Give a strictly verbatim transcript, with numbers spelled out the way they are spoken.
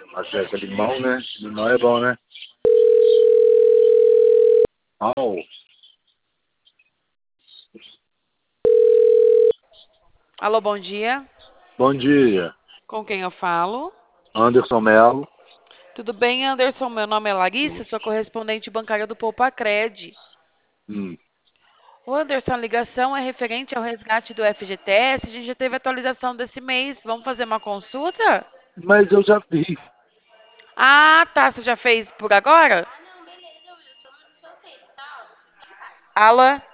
Acesso a limão, né? Limão é bom, né? Oh. Alô, bom dia. Bom dia. Com quem eu falo? Anderson Melo. Tudo bem, Anderson? Meu nome é Larissa, sou correspondente bancária do Poupacred. Hum. O Anderson, a ligação é referente ao resgate do F G T S. A gente já teve atualização desse mês. Vamos fazer uma consulta? Mas eu já fiz. Ah, tá. Você já fez por agora? Alô?